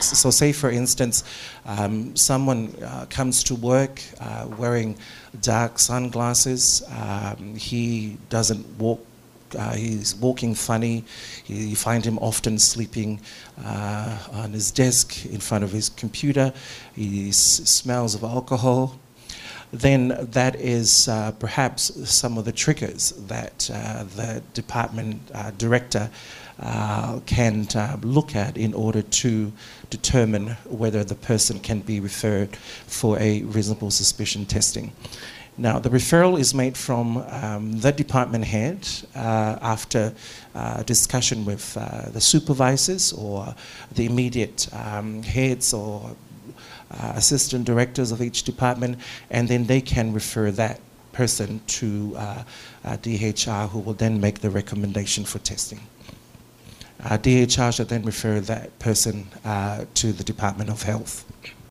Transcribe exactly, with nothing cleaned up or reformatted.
So say, for instance, um, someone uh, comes to work uh, wearing dark sunglasses. Um, he doesn't walk, uh, he's walking funny. You find him often sleeping uh, on his desk in front of his computer. He s smells of alcohol. Then that is uh, perhaps some of the triggers that uh, the department uh, director uh, can uh, look at in order to determine whether the person can be referred for a reasonable suspicion testing. Now, the referral is made from um, the department head uh, after uh, discussion with uh, the supervisors or the immediate um, heads or Uh, assistant directors of each department, and then they can refer that person to uh, uh, D H R, who will then make the recommendation for testing. Uh, D H R should then refer that person uh, to the Department of Health.